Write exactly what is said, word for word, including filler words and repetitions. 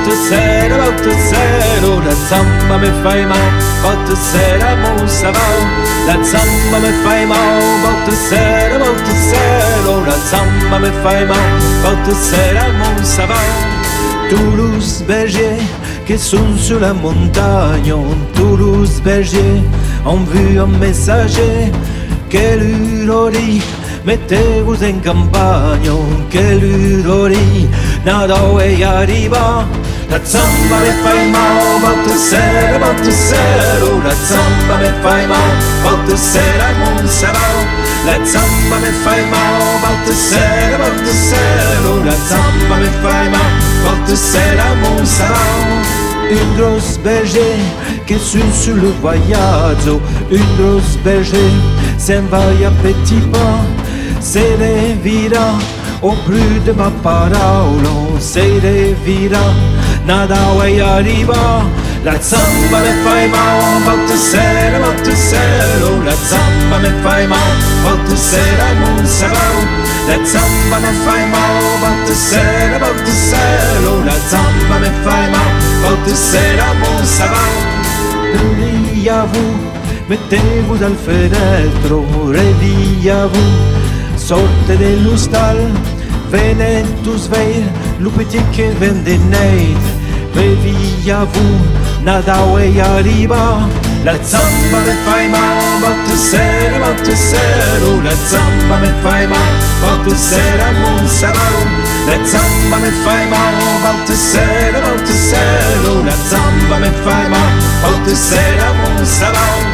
Volta sera, volta sera, la zamba mi fai mal. Volta sera, mon savao, la zamba mi fai mal. Volta sera, volta sera, la zamba mi fai mal. Volta sera, mon savao. Toulouse berger, qui sont sur la montagne. Toulouse berger, ont vu un messager. Quel urori, mettez-vous en campagne. Quel urori, nada e arriva. La zamba mi fai mal, volta sera, volta sera, la zamba mi fai mal, volta sera mon savao. La zamba mi fai mal, volta sera, volta sera, la zamba mi fai mal, volta sera mon savao. Une grosse berger qui suit sur le voyage, une grosse berger s'en va à petit pas, c'est les vira au plus de ma parole, c'est les vira, nada e arriva. La zamba mi fai mal, volta sera, volta sera, la zamba mi fai mal, volta sera mon savao. La zamba mi fai mal, volta sera, volta sera, la zamba mi fai mal, volta sera mon savao. Réveillez-vous, mettez-vous al fenêtre, réveillez-vous, sortez de l'hostal, venez tous vers le petit qui vient de naître. Réveillez-vous, nada e arriva. La zamba mi fai mal, volta sera, volta sera, la zamba mi fai mal, volta sera mon savao. La zamba mi fai mal, volta sera, volta sera, la zamba mi fai mal, volta sera mon savao.